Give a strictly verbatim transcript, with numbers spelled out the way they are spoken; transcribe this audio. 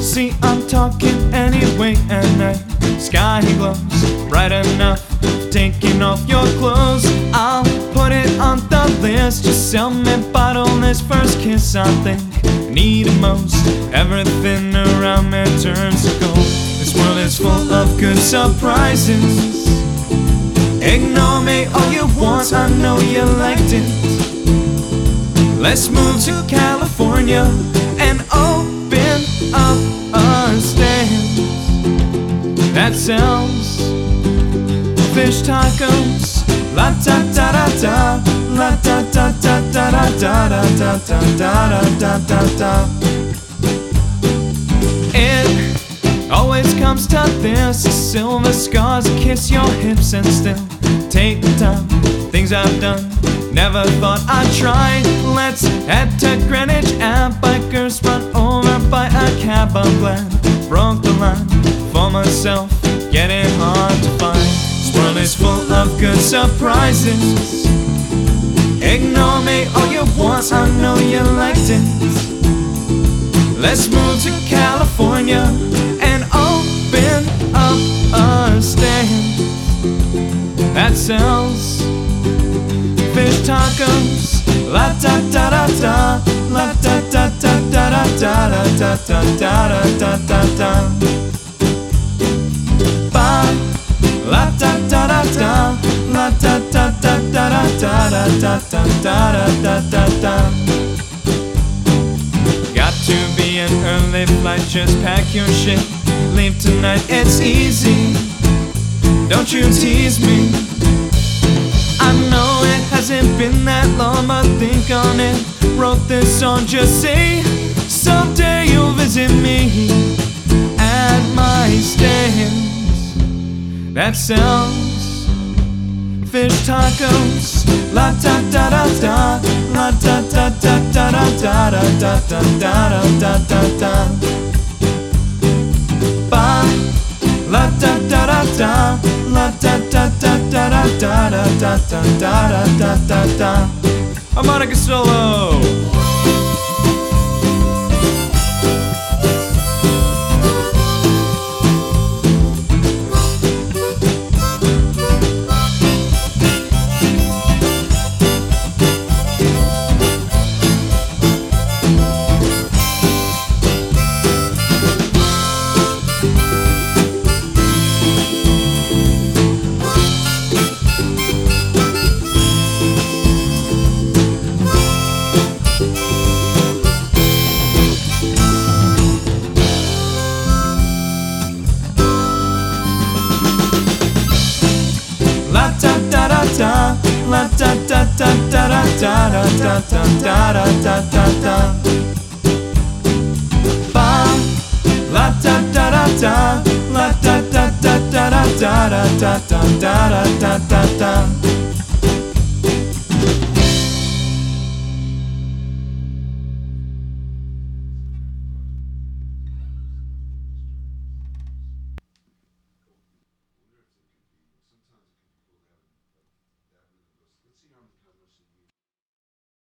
See, I'm talking anyway, and that sky glows bright enough, taking off your clothes. I'll put it on the list. Just sell me bottomless first kiss. I think I need it most. Everything around me turns to gold. This world is full of good surprises. Ignore me all you want, I know you liked it. Let's move to California and open up a stand that sells fish tacos. La da da da da, la da da da da da da da da da da da da. It always comes to this: the silver scars that kiss your hips, and still take the time. Things I've done, never thought I'd try. Let's head to Greenwich, and bikers run over by a cab. I'm glad broke the line for myself, getting hard to find. This world is full of good surprises. Ignore me all you want, I know you liked it. Let's move to California and open up a stand that sells fish tacos. La da da da da, la da da da da da da da da da da da da. Ba, la da da da da, la da da da da da da da da da da da. Got to be an early flight, just pack your shit, leave tonight, it's easy. Don't you tease me. I know it hasn't been that long, but think on it. Wrote this song, just say someday you'll visit me at my stand that sells fish tacos. La da da da da, la da da da da da da da da da da da da. Ba, la da da da da, la da da da da da da da da da da da da. Harmonica solo. La da da da da, la da da da da da da da da da da da. Ba, la da da da da, la da da da da da da da da da da da da.